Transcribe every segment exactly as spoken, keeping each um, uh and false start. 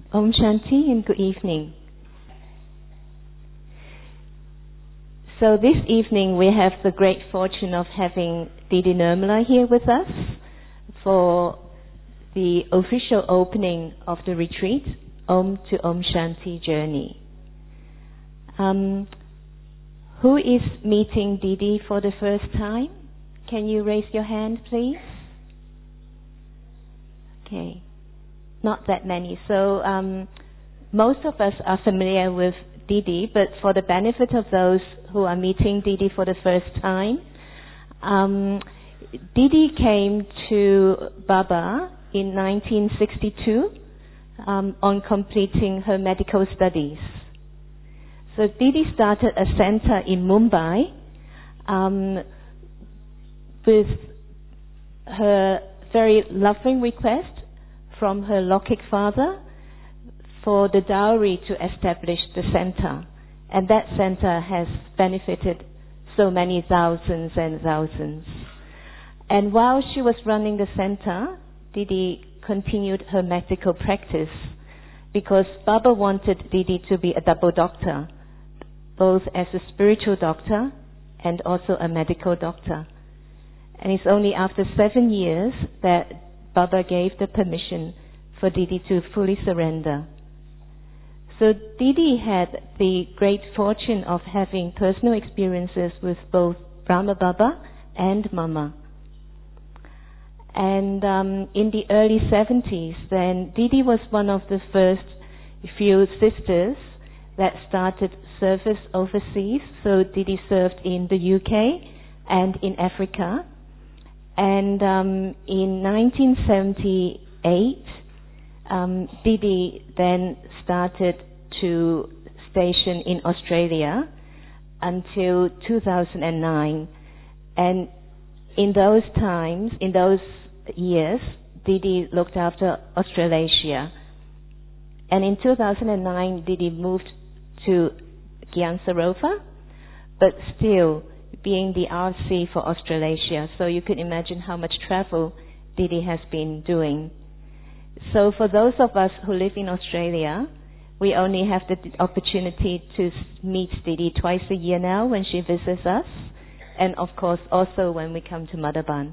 Om Shanti and good evening. So this evening we have the great fortune of having Didi Nirmala here with us for the official opening of the retreat, Om to Om Shanti Journey. Um, who is meeting Didi for the first time? Can you raise your hand, please? Okay. Not that many. So um, most of us are familiar with Didi, but for the benefit of those who are meeting Didi for the first time, um, Didi came to Baba in nineteen sixty-two um, on completing her medical studies. So Didi started a center in Mumbai um, with her very loving request from her Lokik father for the dowry to establish the center. And that center has benefited so many thousands and thousands. And while she was running the center, Didi continued her medical practice because Baba wanted Didi to be a double doctor, both as a spiritual doctor and also a medical doctor. And it's only after seven years that Baba gave the permission for Didi to fully surrender. So Didi had the great fortune of having personal experiences with both Brahma Baba and Mama. And um, in the early seventies, then Didi was one of the first few sisters that started service overseas. So Didi served in the U K and in Africa. And um, in nineteen seventy-eight, um, Didi then started to station in Australia until two thousand nine. And in those times, in those years, Didi looked after Australasia. And in two thousand nine, Didi moved to Gyan Sarovar, but still being the R C for Australasia. So you can imagine how much travel Didi has been doing. So for those of us who live in Australia, we only have the opportunity to meet Didi twice a year now when she visits us, and of course also when we come to Madhaban.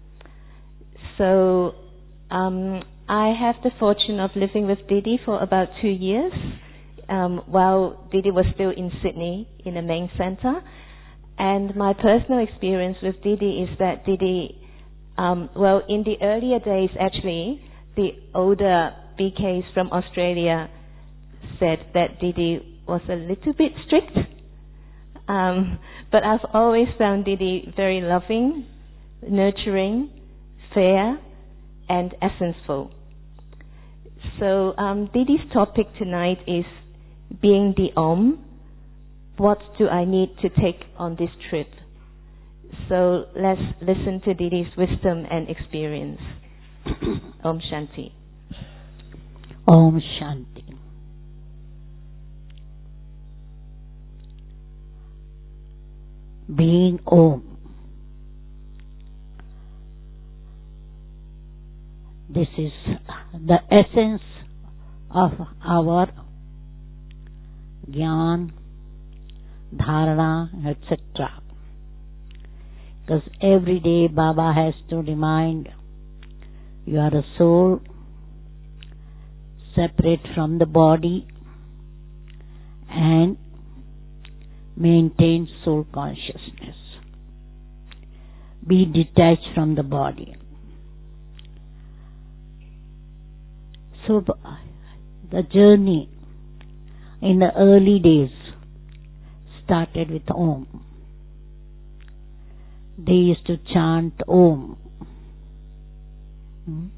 So um, I have the fortune of living with Didi for about two years, um, while Didi was still in Sydney in the main centre. And my personal experience with Didi is that Didi, um, well, in the earlier days, actually, the older B Ks from Australia said that Didi was a little bit strict. Um, but I've always found Didi very loving, nurturing, fair, and essenceful. So um, Didi's topic tonight is being the Om. What do I need to take on this trip? So let's listen to Didi's wisdom and experience. Om Shanti. Om Shanti. Being Om. This is the essence of our Gyan, Dharana, et cetera. Because every day Baba has to remind you are a soul separate from the body and maintain soul consciousness. Be detached from the body. So the journey in the early days started with Om. They used to chant Om. Hmm?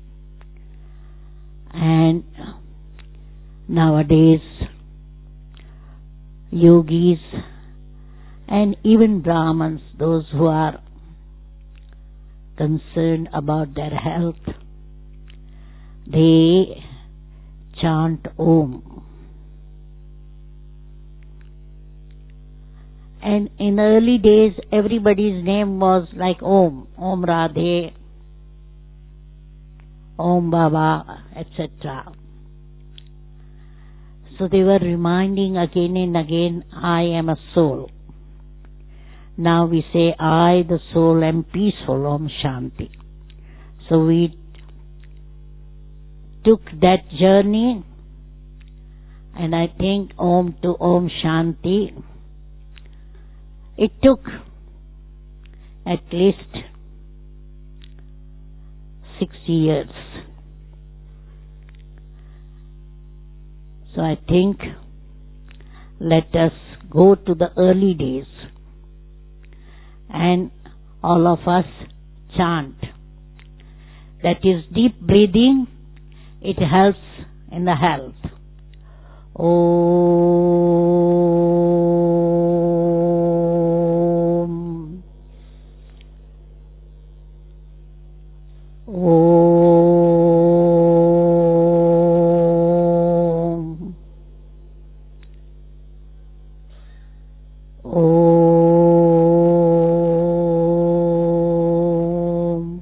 And nowadays, yogis and even Brahmins, those who are concerned about their health, they chant Om. And in early days, everybody's name was like Om, Om Radhe, Om Baba, et cetera. So they were reminding again and again, I am a soul. Now we say, I, the soul, am peaceful, Om Shanti. So we took that journey, and I think Om to Om Shanti, it took at least sixty years. So I think let us go to the early days and all of us chant. That is deep breathing. It helps in the health. Om. Om. Om.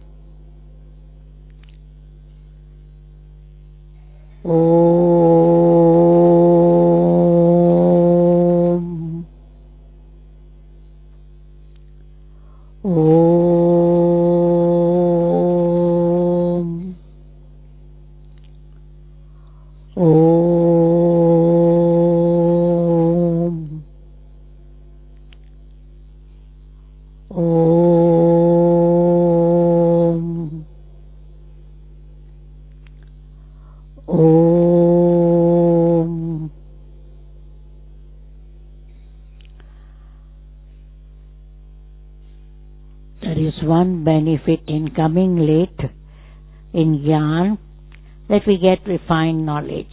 There is one benefit in coming late in Gyan, that we get refined knowledge.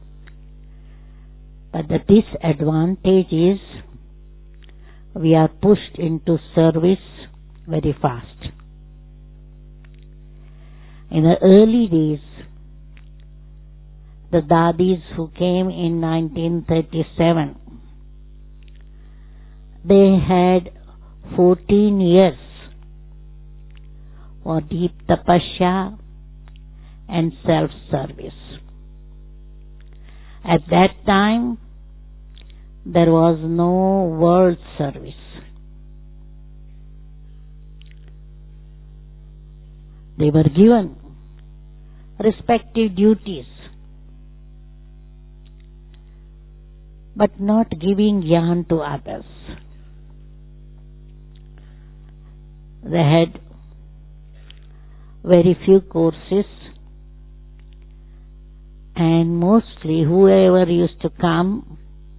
But the disadvantage is we are pushed into service very fast. In the early days, the Dadis who came in nineteen thirty-seven, they had fourteen years for deep tapasya and self-service. At that time, there was no world service. They were given respective duties, but not giving jnana to others. They had very few courses, and mostly whoever used to come,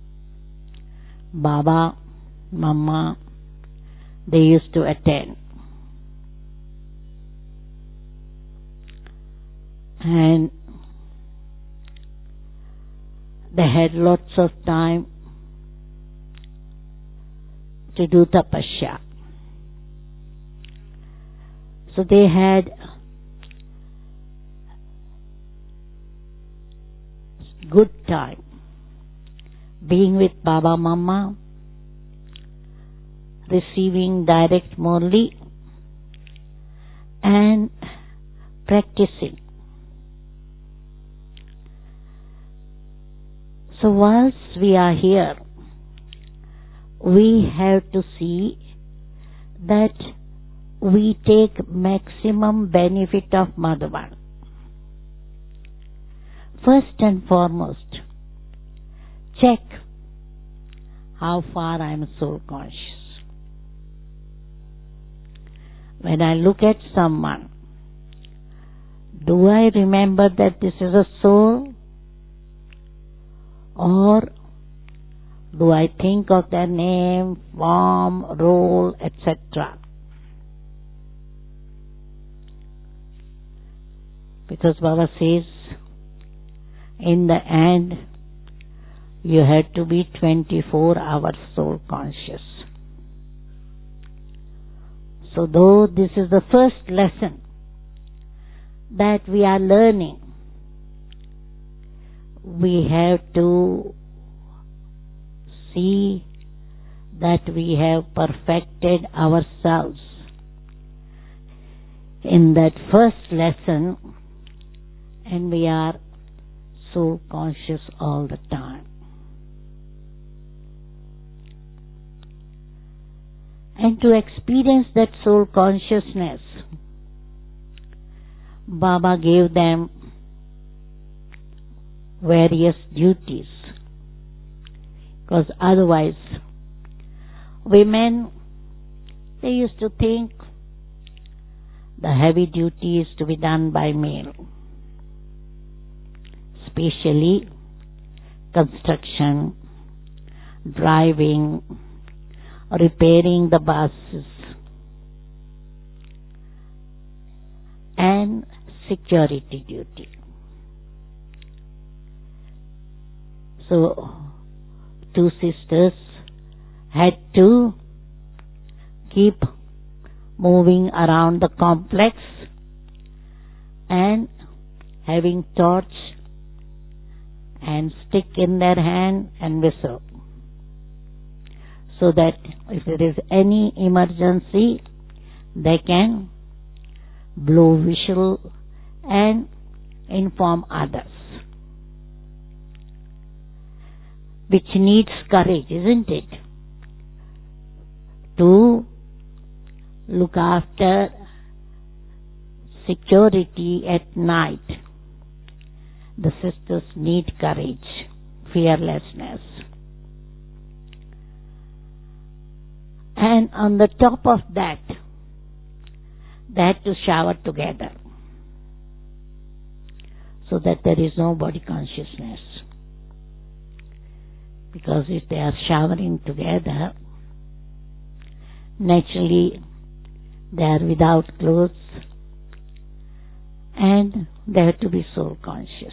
Baba, Mama, they used to attend. And they had lots of time to do tapasya. So they had good time being with Baba, Mama, receiving direct Murli, and practicing. So whilst we are here, we have to see that we take maximum benefit of Madhavan. First and foremost, check how far I am soul conscious. When I look at someone, do I remember that this is a soul? Or do I think of their name, form, role, et cetera? Because Baba says, in the end, you have to be twenty-four hours soul conscious. So though this is the first lesson that we are learning, we have to see that we have perfected ourselves. In that first lesson, and we are soul conscious all the time. And to experience that soul consciousness, Baba gave them various duties. Because otherwise, women, they used to think the heavy duty is to be done by male, especially construction, driving, repairing the buses, and security duty. So, two sisters had to keep moving around the complex and having torch and stick in their hand and whistle, so that if there is any emergency, they can blow whistle and inform others. Which needs courage, isn't it? To look after security at night. The sisters need courage, fearlessness. And on the top of that, they had to shower together, so that there is no body consciousness. Because if they are showering together, naturally they are without clothes and they have to be soul conscious.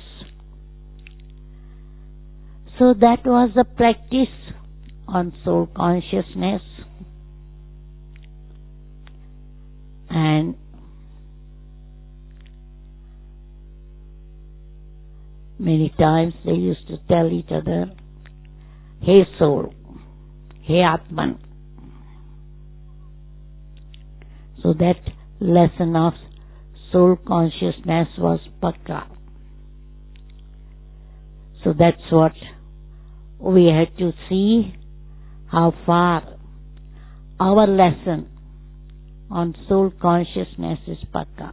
So that was the practice on soul consciousness. And many times they used to tell each other, "Hey soul, hey Atman." So that lesson of soul consciousness was pakka. So that's what we had to see, how far our lesson on soul consciousness is pakka.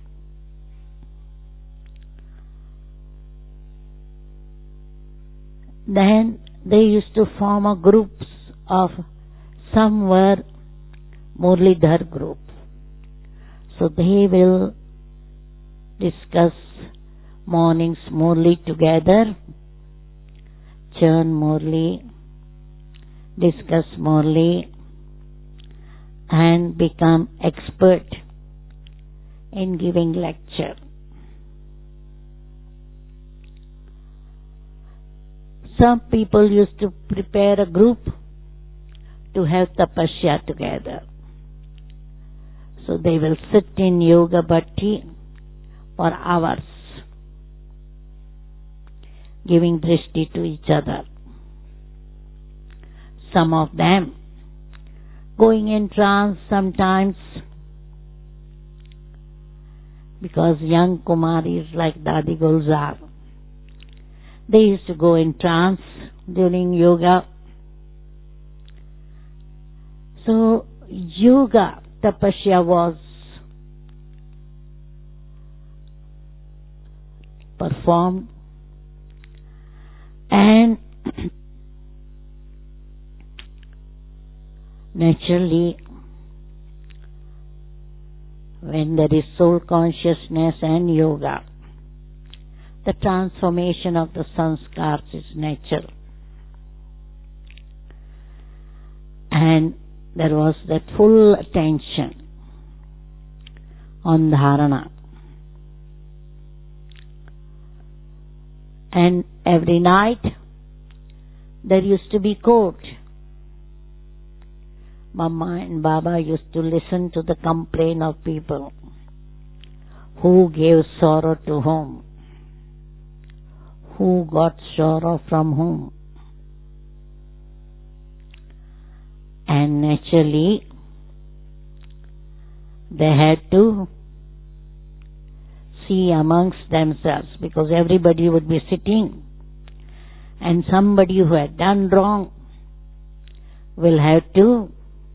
Then they used to form a groups of, some were Murlidhar group. So they will discuss mornings Murli together, churn Murli, discuss Murli, and become expert in giving lecture. Some people used to prepare a group to have tapasya together. So they will sit in yoga bhatti for hours, giving drishti to each other. Some of them going in trance sometimes, because young Kumaris like Dadi Gulzar, they used to go in trance during yoga. So yoga tapasya was performed, and naturally when there is soul consciousness and yoga, the transformation of the sanskars is natural. And there was that full attention on dharana. And every night there used to be court. Mama and Baba used to listen to the complaint of people. Who gave sorrow to whom? Who got sorrow from whom? And naturally, they had to see amongst themselves, because everybody would be sitting and somebody who had done wrong will have to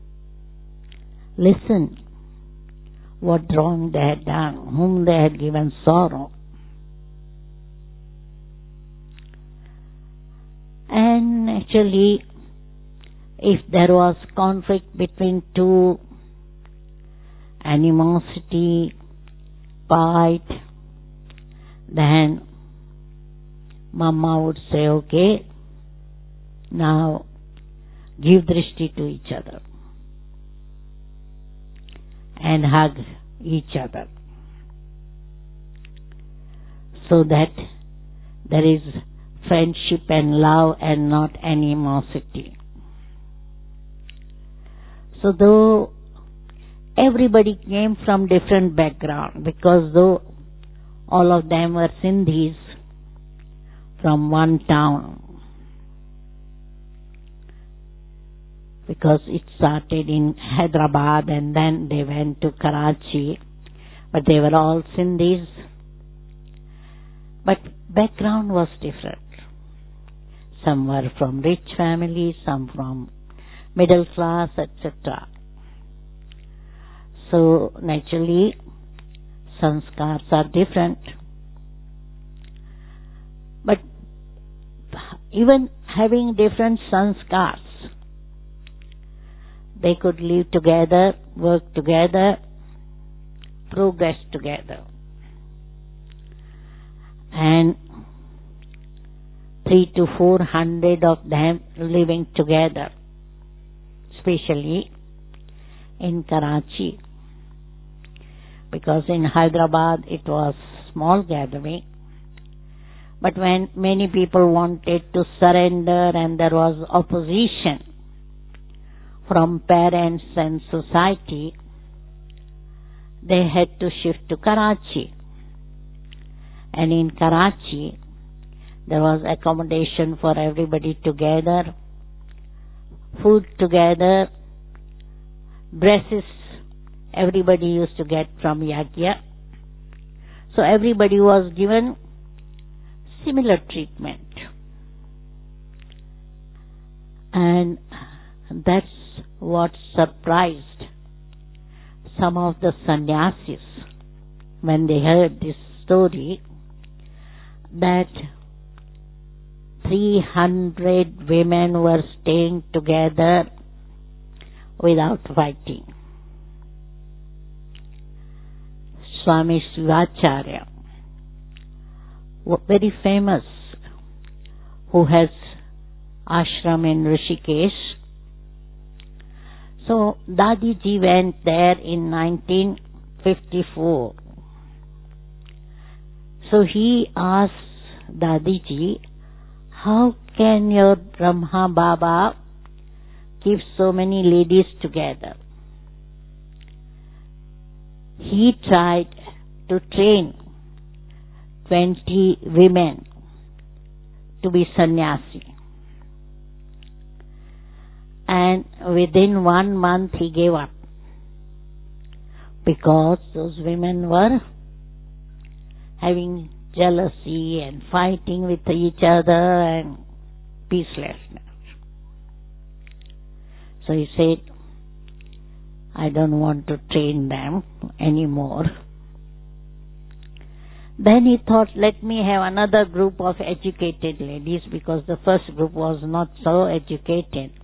listen what wrong they had done, whom they had given sorrow. And actually, if there was conflict between two, animosity, fight, then Mama would say, okay, now give drishti to each other and hug each other, so that there is friendship and love and not animosity. So though everybody came from different background, because though all of them were Sindhis from one town, because it started in Hyderabad and then they went to Karachi, but they were all Sindhis, but background was different. Some were from rich families, some from middle class, et cetera. So naturally, sanskars are different. But even having different sanskars, they could live together, work together, progress together. And three to four hundred of them living together, especially in Karachi. Because in Hyderabad it was small gathering. But when many people wanted to surrender and there was opposition from parents and society, they had to shift to Karachi. And in Karachi, there was accommodation for everybody together, food together, dresses everybody used to get from Yagya. So everybody was given similar treatment. And that's what surprised some of the sannyasis when they heard this story, that three hundred women were staying together without fighting. Swami Shivacharya, very famous, who has ashram in Rishikesh. So Dadiji went there in nineteen fifty-four. So he asked Dadiji, how can your Brahma Baba keep so many ladies together? He tried to train twenty women to be sannyasi. And within one month he gave up, because those women were having jealousy and fighting with each other and peacelessness. So he said, I don't want to train them anymore. Then he thought, let me have another group of educated ladies, because the first group was not so educated.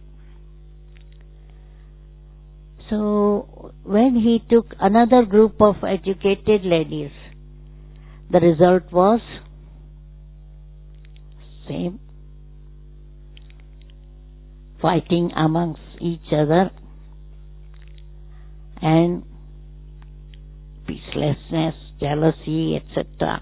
So when he took another group of educated ladies, the result was same, fighting amongst each other and peacelessness, jealousy, et cetera.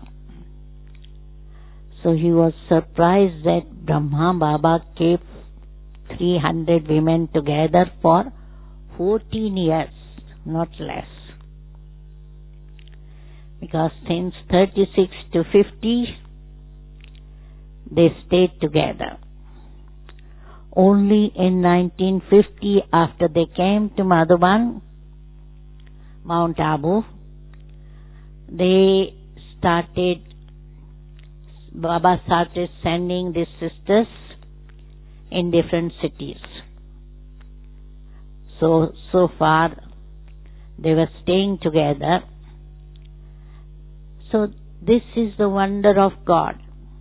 So he was surprised that Brahma Baba kept three hundred women together for fourteen years, not less. Because since thirty-six to fifty, they stayed together. Only in nineteen fifty, after they came to Madhuban, Mount Abu, they started, Baba started sending these sisters in different cities. So, so far they were staying together. So this is the wonder of God,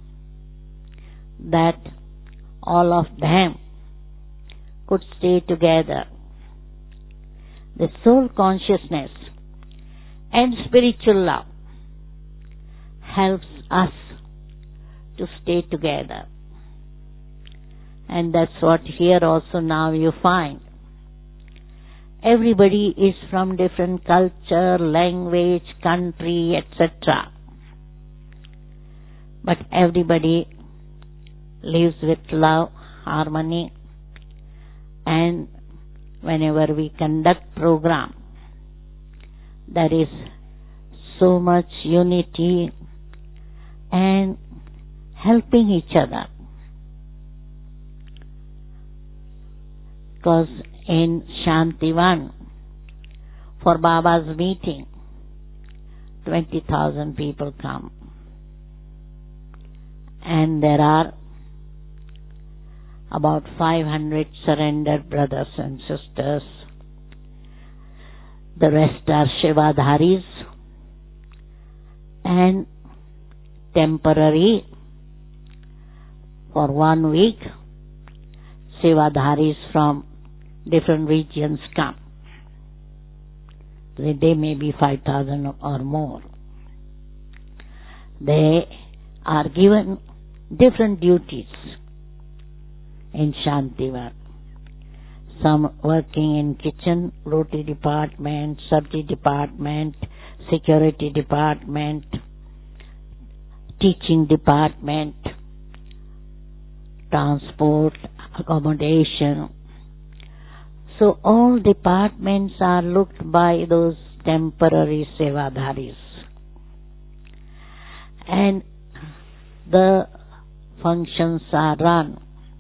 that all of them could stay together. The soul consciousness and spiritual love helps us to stay together. And that's what here also now you find. Everybody is from different culture, language, country, et cetera. But everybody lives with love, harmony, and whenever we conduct program, there is so much unity and helping each other. Because in Shantivan, for Baba's meeting, twenty thousand people come. And there are about five hundred surrendered brothers and sisters. The rest are Shivadharis and temporary for one week Shivadharis from different regions come. They, they may be five thousand or more. They are given different duties in Shantivan. Some working in kitchen, roti department, sabji department, security department, teaching department, transport, accommodation. So all departments are looked by those temporary sevadharis. And the functions are run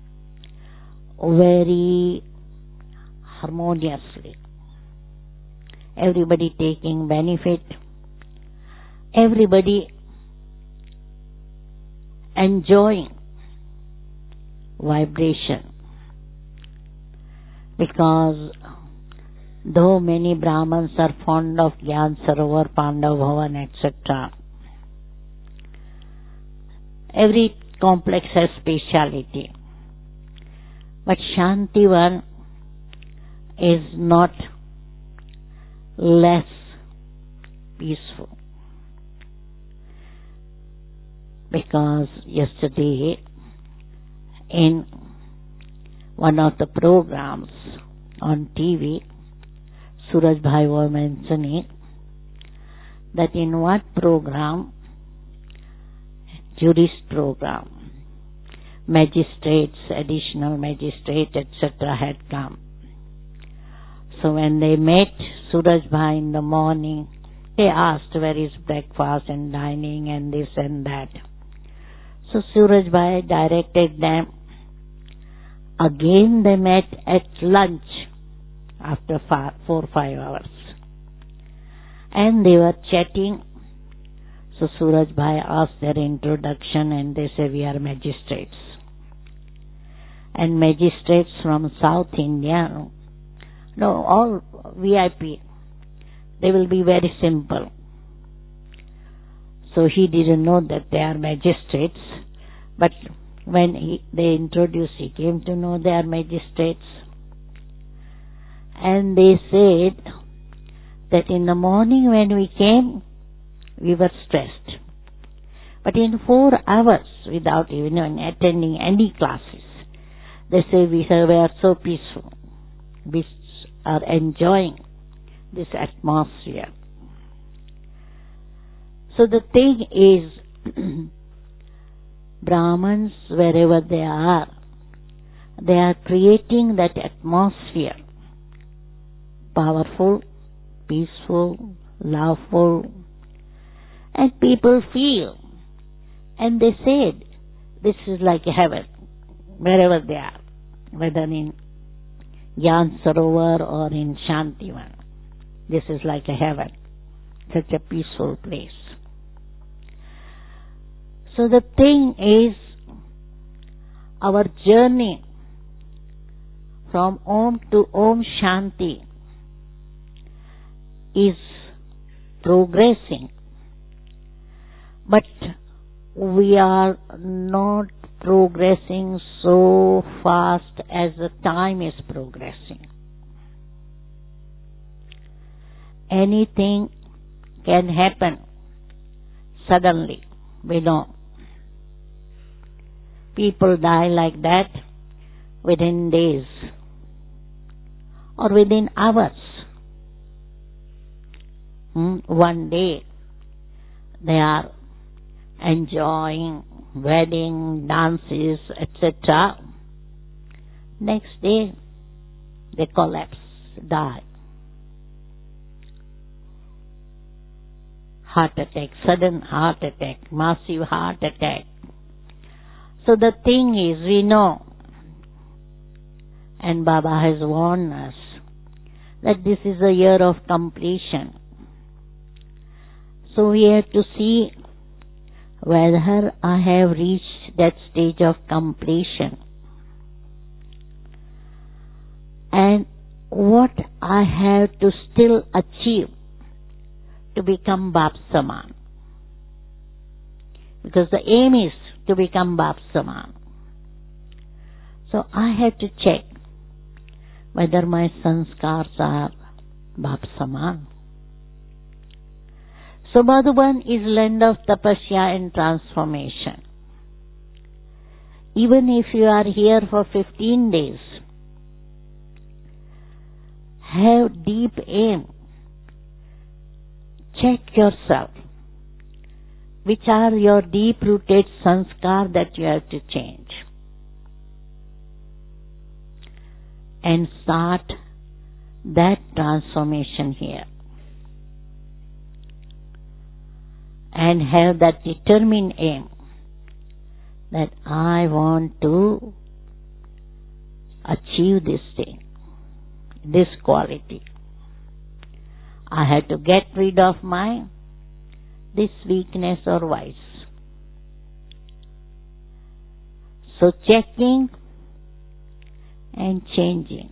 very harmoniously. Everybody taking benefit, everybody enjoying vibration. Because though many Brahmins are fond of Gyan Sarovar, Pandav Bhavan, et cetera, every complex has speciality. But Shantivan is not less peaceful. Because yesterday in one of the programs on T V, Suraj Bhai was mentioning that in what program, jurist program, magistrates, additional magistrate, et cetera had come. So when they met Suraj Bhai in the morning, they asked where is breakfast and dining and this and that. So Suraj Bhai directed them. Again they met at lunch after five, four or five hours. And they were chatting. So Suraj Bhai asked their introduction and they say, we are magistrates. And magistrates from South India, no, all V I P, they will be very simple. So he didn't know that they are magistrates, but when he, they introduced, he came to know they are magistrates. And they said that in the morning when we came, we were stressed. But in four hours, without even attending any classes, they say we were so peaceful. We are enjoying this atmosphere. So the thing is, Brahmins, wherever they are, they are creating that atmosphere. Powerful, peaceful, loveful. And people feel. And they said, this is like heaven, wherever they are. Whether in Gyan Sarovar or in Shantivan. This is like a heaven. Such a peaceful place. So the thing is, our journey from Om to Om Shanti is progressing, but we are not progressing so fast as the time is progressing. Anything can happen suddenly, we know. People die like that within days or within hours. Hmm? One day they are enjoying wedding, dances, et cetera. Next day they collapse, die. Heart attack, sudden heart attack, massive heart attack. So the thing is, we know, and Baba has warned us, that this is a year of completion. So we have to see whether I have reached that stage of completion and what I have to still achieve to become Bap Saman. Because the aim is to become Bap Saman. So I have to check whether my sanskars are Bap Saman. So Madhuban is land of tapasya and transformation. Even if you are here for fifteen days, have deep aim. Check yourself. Which are your deep-rooted sanskar that you have to change? And start that transformation here. And have that determined aim that I want to achieve this thing, this quality. I have to get rid of my this weakness or vice. So checking and changing.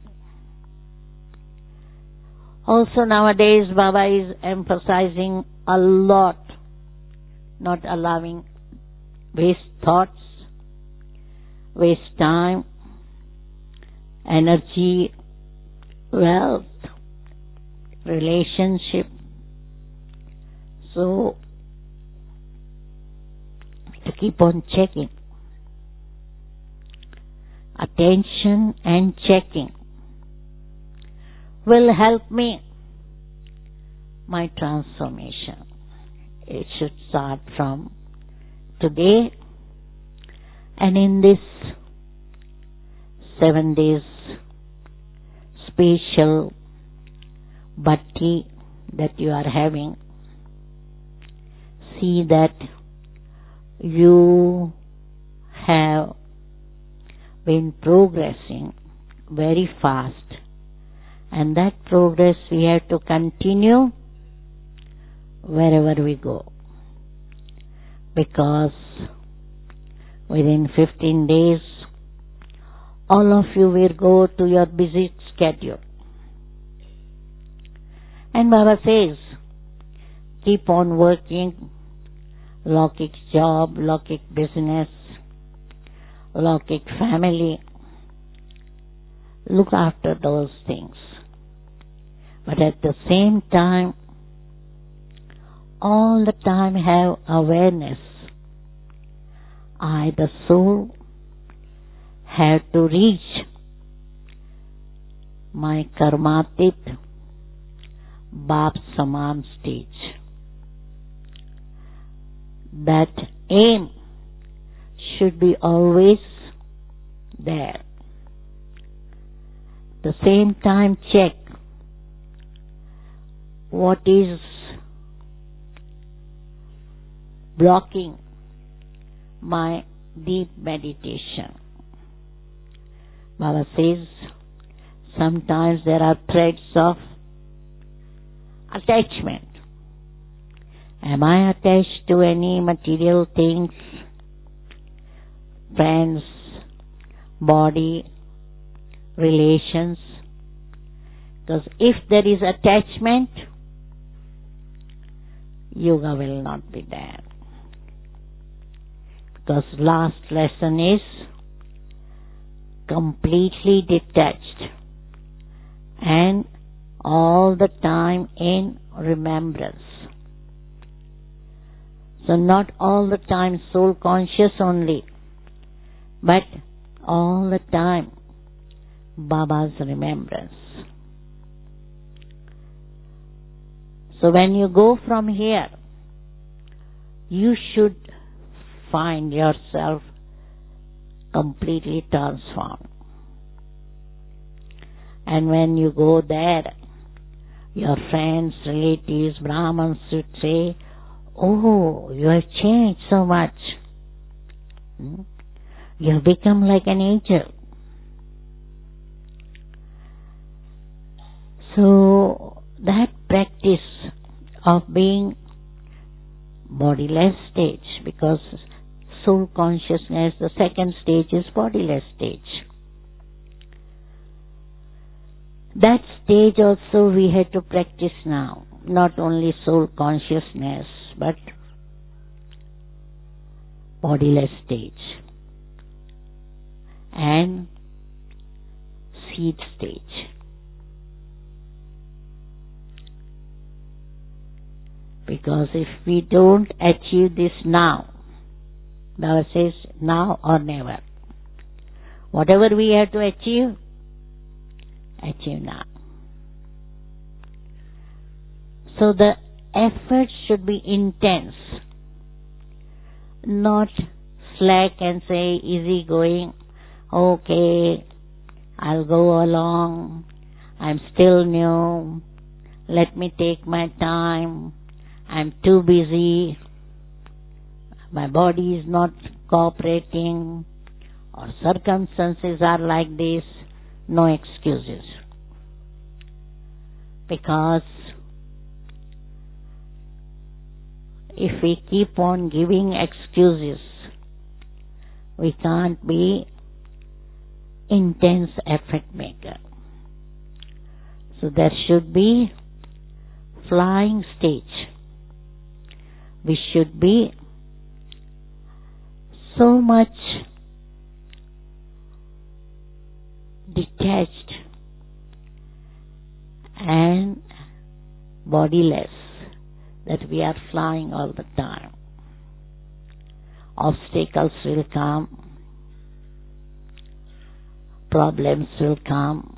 Also nowadays Baba is emphasizing a lot, not allowing waste thoughts, waste time, energy, wealth, relationship. So to keep on checking. Attention and checking will help me my transformation. It should start from today, and in this seven days special bhakti that you are having, see that you have been progressing very fast, and that progress we have to continue wherever we go, because within fifteen days all of you will go to your busy schedule. And Baba says, keep on working, Lokik job, Lokik business, Lokik family. Look after those things. But at the same time, all the time have awareness. I, the soul, have to reach my karmatit Bap Saman stage. That aim should be always there. At the same time, check what is blocking my deep meditation. Baba says, sometimes there are threads of attachment. Am I attached to any material things? friends, body, relations. Because if there is attachment, yoga will not be there. Because last lesson is completely detached and all the time in remembrance. So not all the time soul conscious only, but all the time Baba's remembrance. So when you go from here, you should find yourself completely transformed. And when you go there, your friends, relatives, Brahmins should say, "Oh, you have changed so much. Hmm? You have become like an angel." So that practice of being bodiless stage, because soul consciousness, the second stage is bodiless stage. That stage also we have to practice now. Not only soul consciousness, but bodiless stage and seed stage. Because if we don't achieve this now, Baba says now or never. Whatever we have to achieve, achieve now. So the effort should be intense, not slack and say easy going, okay, I'll go along, I'm still new, let me take my time, I'm too busy, my body is not cooperating, or circumstances are like this. No excuses. Because if we keep on giving excuses, we can't be intense effort maker. So there should be flying stage. We should be so much detached and bodiless that we are flying all the time. Obstacles will come, problems will come,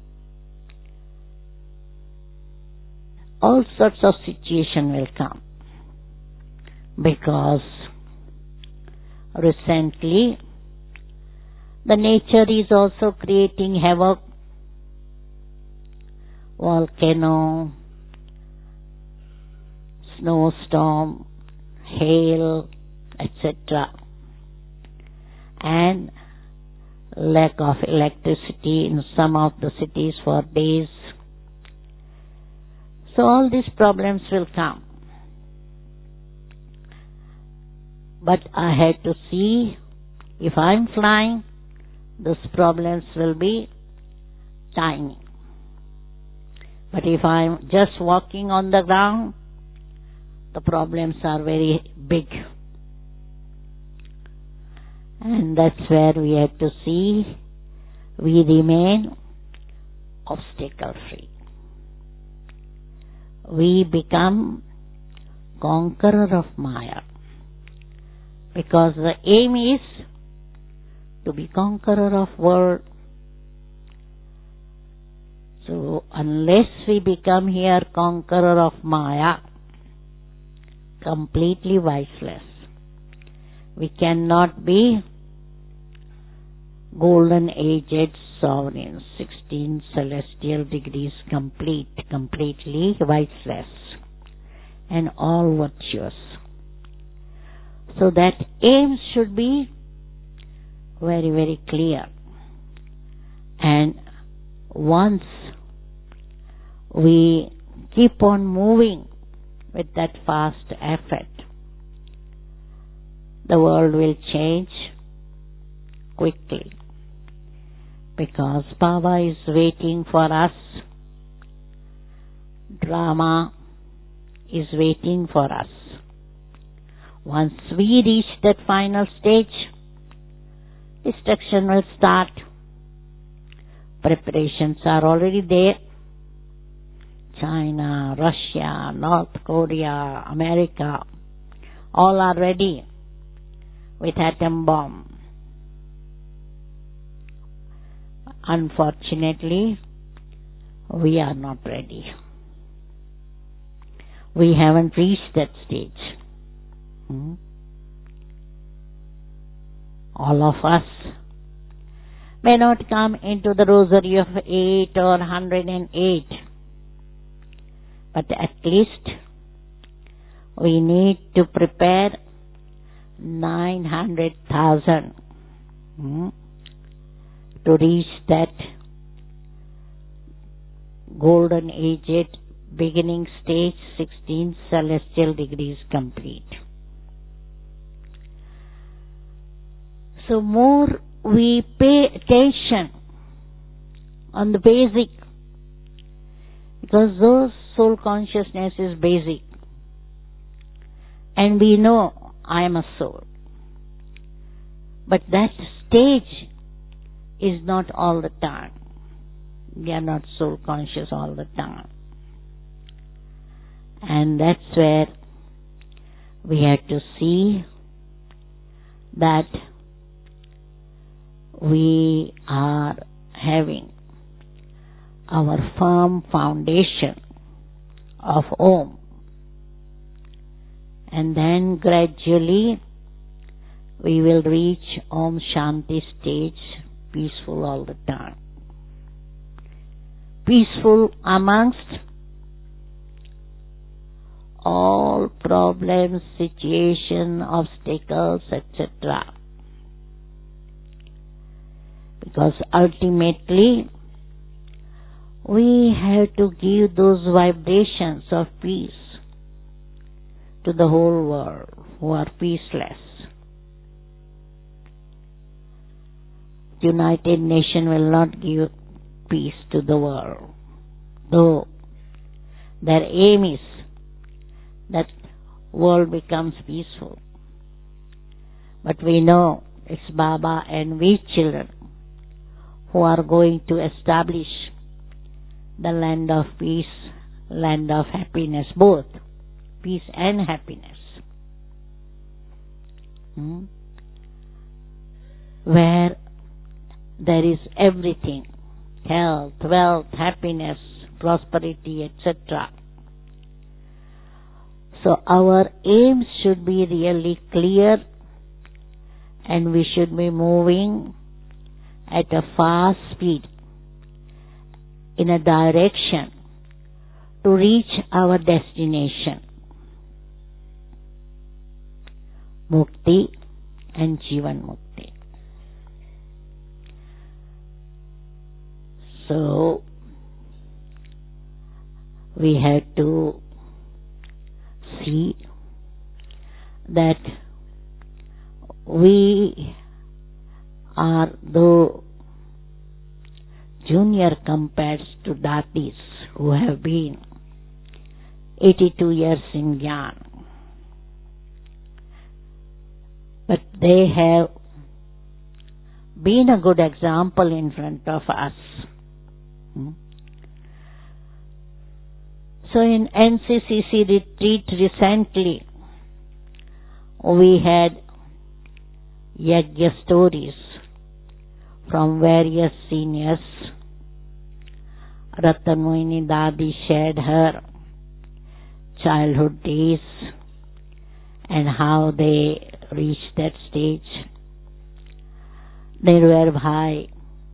all sorts of situation will come, because recently the nature is also creating havoc. Volcano, snowstorm, hail, et cetera. And lack of electricity in some of the cities for days. So all these problems will come. But I had to see, if I'm flying, those problems will be tiny. But if I'm just walking on the ground, the problems are very big. And that's where we have to see we remain obstacle free. We become conqueror of Maya. Because the aim is to be conqueror of world. So unless we become here conqueror of Maya, completely viceless, we cannot be golden aged sovereign, sixteen celestial degrees complete, completely viceless and all virtuous. So that aim should be very, very clear. And once we keep on moving with that fast effort, the world will change quickly, because Baba is waiting for us. Drama is waiting for us. Once we reach that final stage, destruction will start. Preparations are already there. China, Russia, North Korea, America, all are ready with atom bomb. Unfortunately, we are not ready. We haven't reached that stage. Hmm? All of us may not come into the rosary of eight or one hundred eight, but at least we need to prepare nine hundred thousand hmm, to reach that golden age, beginning stage, sixteen celestial degrees complete. So more we pay attention on the basic, because those soul consciousness is basic, and we know I am a soul, but that stage is not all the time. We are not soul conscious all the time, and that's where we have to see that we are having our firm foundation of Om, and then gradually we will reach Om Shanti stage, peaceful all the time. Peaceful amongst all problems, situation, obstacles, et cetera. Because ultimately we have to give those vibrations of peace to the whole world who are peaceless. United Nations will not give peace to the world, though their aim is that world becomes peaceful. But we know it's Baba and we children who are going to establish the land of peace, land of happiness, both peace and happiness, hmm? where there is everything, health, wealth, happiness, prosperity, et cetera. So our aims should be really clear, and we should be moving at a fast speed in a direction to reach our destination, Mukti and Jivan Mukti. So we have to see that we are the junior compared to Datis who have been eighty-two years in Gyan. But they have been a good example in front of us. Hmm? So in N C C C retreat recently, we had yajna stories from various seniors. Ratnamohini Dadi shared her childhood days and how they reached that stage. Nirvair Bhai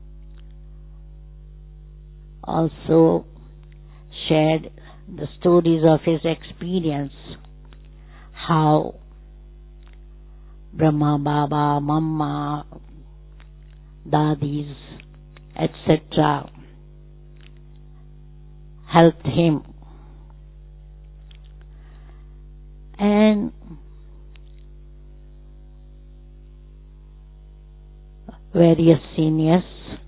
also shared the stories of his experience, how Brahma Baba, Mamma, Dadis, et cetera helped him. And various seniors.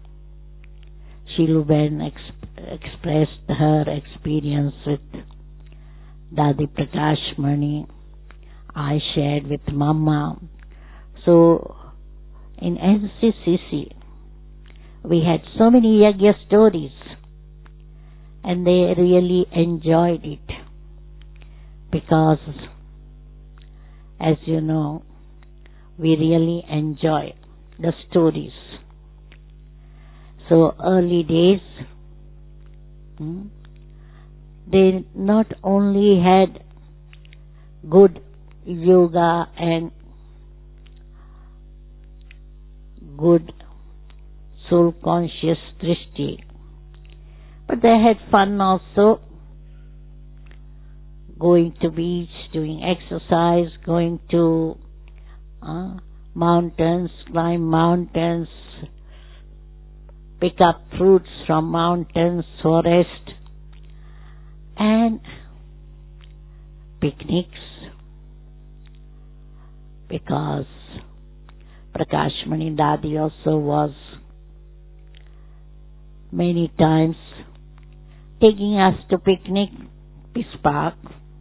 Shiluben ex- expressed her experience with Dadi Prakash Mani. I shared with Mama. So in N C C C, we had so many yagya stories, and they really enjoyed it because, as you know, we really enjoy the stories. So early days, hmm, they not only had good yoga and good soul conscious drishti, but they had fun also, going to beach, doing exercise, going to uh, mountains, climb mountains, pick up fruits from mountains, forest, and picnics, because Prakash Mani Dadi also was many times taking us to picnic, Peace Park,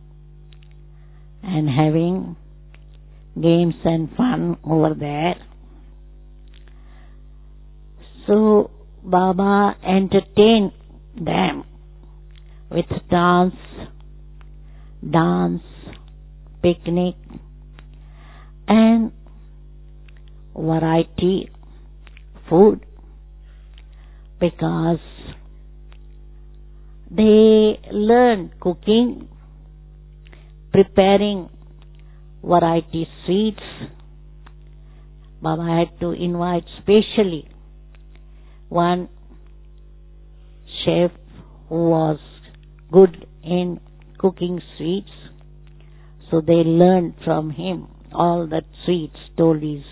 and having games and fun over there. So Baba entertained them with dance, dance, picnic, and variety food, because they learned cooking, preparing variety sweets. Baba had to invite specially one chef who was good in cooking sweets, so they learned from him all that sweet stories.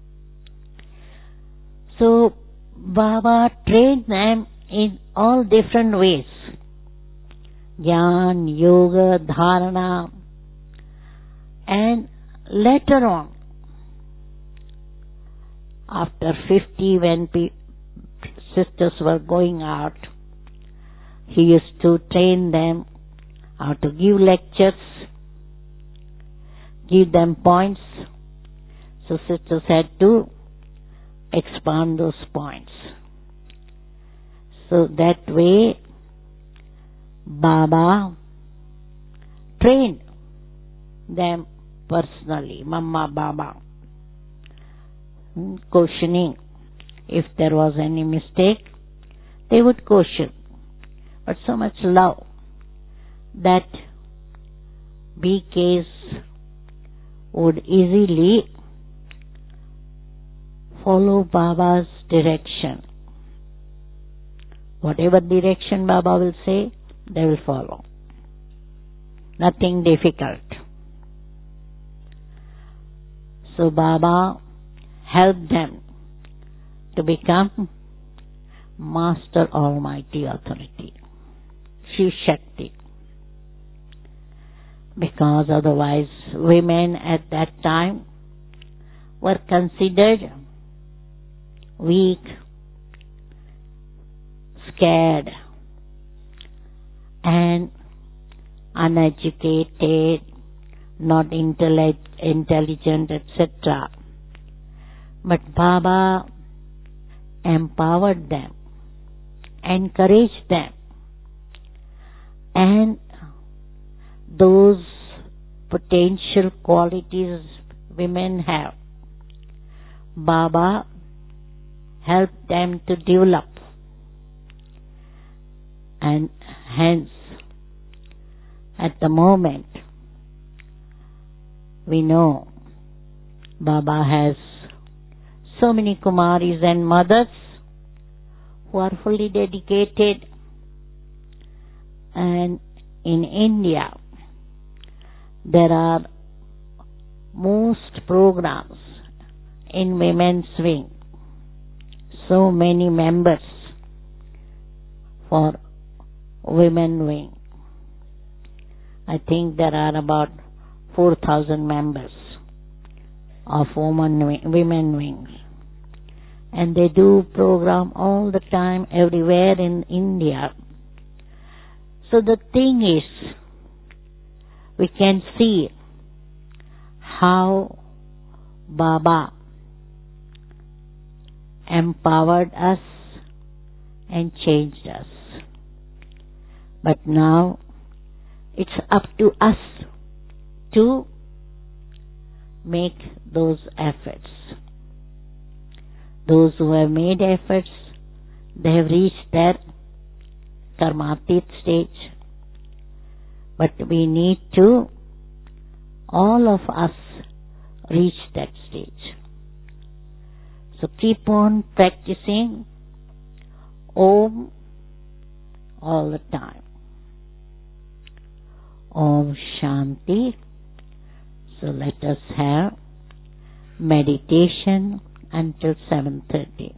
So Baba trained them in all different ways: Jnana, Yoga, Dharana, and later on, after fifty, when pe- sisters were going out, he used to train them how to give lectures, give them points. So sisters had to expand those points. So that way Baba trained them personally, Mama Baba, cautioning. If there was any mistake, they would caution. But so much love that B Ks would easily follow Baba's direction. Whatever direction Baba will say, they will follow. Nothing difficult. So Baba helped them to become Master Almighty Authority, Shiv Shakti. Because otherwise women at that time were considered weak, scared, and uneducated, not intellect, intelligent, et cetera. But Baba empowered them, encouraged them, and those potential qualities women have, Baba helped them to develop, and hence at the moment we know Baba has so many Kumaris and mothers who are fully dedicated, and in India there are most programs in women's wing, so many members for women wing. I think there are about four thousand members of women wing, women wings. and they do program all the time everywhere in India. So the thing is, we can see how Baba empowered us and changed us. But now it's up to us to make those efforts. Those who have made efforts, they have reached their karmatit stage. But we need to, all of us, reach that stage. So keep on practicing Om all the time. Om Shanti. So let us have meditation until seven thirty.